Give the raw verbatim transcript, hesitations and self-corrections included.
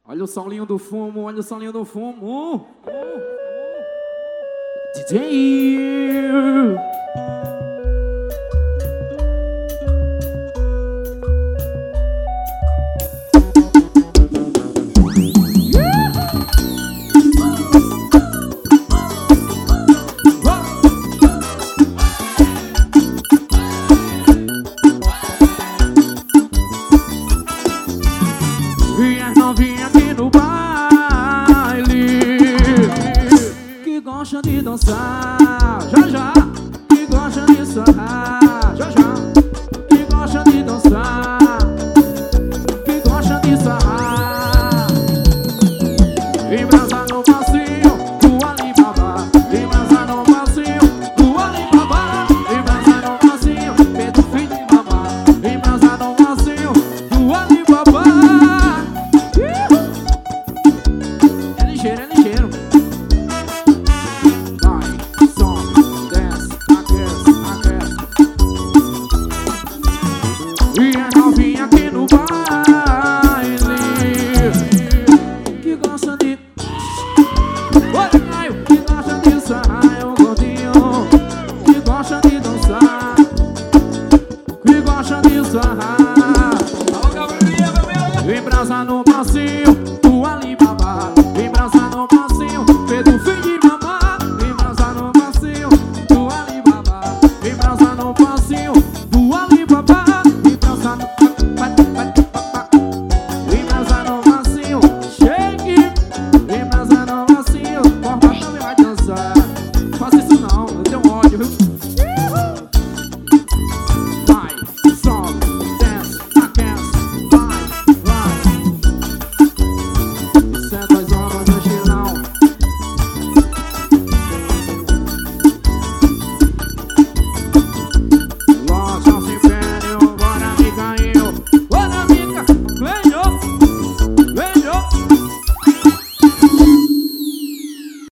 Olha o solinho do fumo, olha o solinho do fumo. D J E as novinhas aqui no baile que gostam de dançar, já já, que gostam de sarrar, já já, que gostam de dançar, que gostam de sarrar. Embrasa no passinho do Alibaba, embrasa no passinho do Alibaba, embrasa no passinho, Pedro filho de babá, embrasa no passinho do Alibaba. É ligeiro, é ligeiro. Vai, sobe, desce, aquece, aquece. E as novinhas aqui no baile que gosta de... Oi, Caio, que gosta de sarrar, o gordinho que gosta de dançar, que gosta de sarrar. Embrasa no passinho